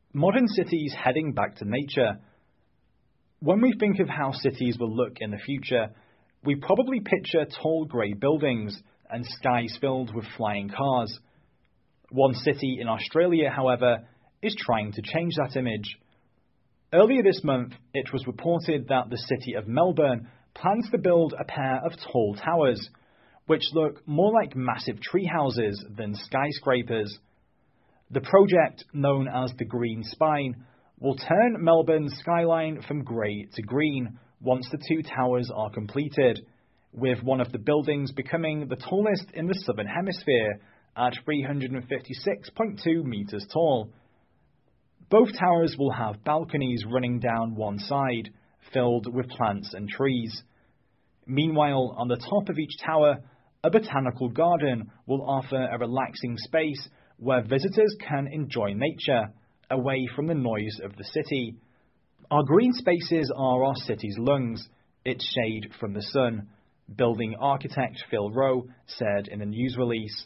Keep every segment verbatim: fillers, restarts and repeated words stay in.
Modern cities heading back to nature. When we think of how cities will look in the future, we probably picture tall grey buildings and skies filled with flying cars. One city in Australia, however, is trying to change that image. Earlier this month, it was reported that the city of Melbourne plans to build a pair of tall towers, which look more like massive tree houses than skyscrapers. The project, known as the Green Spine, will turn Melbourne's skyline from grey to green once the two towers are completed, with one of the buildings becoming the tallest in the Southern Hemisphere at three hundred fifty-six point two metres tall. Both towers will have balconies running down one side, filled with plants and trees. Meanwhile, on the top of each tower, a botanical garden will offer a relaxing space where visitors can enjoy nature, away from the noise of the city. Our green spaces are our city's lungs, its shade from the sun, building architect Phil Rowe said in a news release.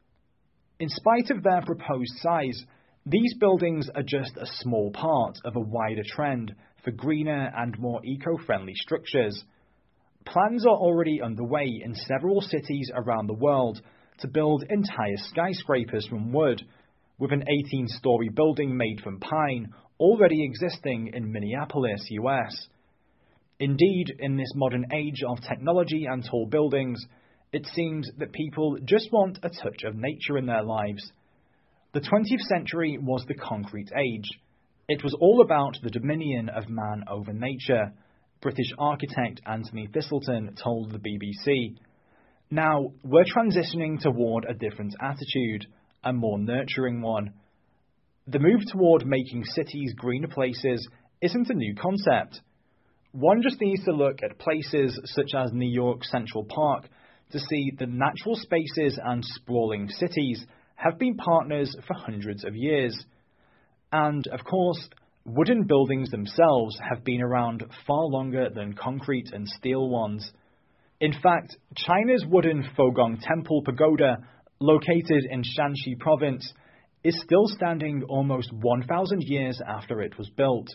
In spite of their proposed size, these buildings are just a small part of a wider trend for greener and more eco-friendly structures. Plans are already underway in several cities around the world to build entire skyscrapers from wood, with an eighteen-story building made from pine already existing in Minneapolis, U S. Indeed, in this modern age of technology and tall buildings, it seems that people just want a touch of nature in their lives. The twentieth century was the concrete age. It was all about the dominion of man over nature, British architect Anthony Thistleton told the B B C. Now, we're transitioning toward a different attitude, a more nurturing one. The move toward making cities greener places isn't a new concept. One just needs to look at places such as New York's Central Park to see that natural spaces and sprawling cities have been partners for hundreds of years. And, of course, wooden buildings themselves have been around far longer than concrete and steel ones. In fact, China's wooden Fogong Temple Pagoda, located in Shanxi province, is still standing almost one thousand years after it was built.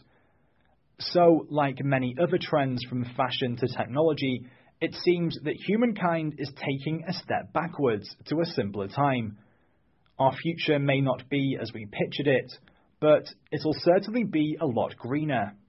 So, like many other trends from fashion to technology, it seems that humankind is taking a step backwards to a simpler time. Our future may not be as we pictured it, but it'll certainly be a lot greener.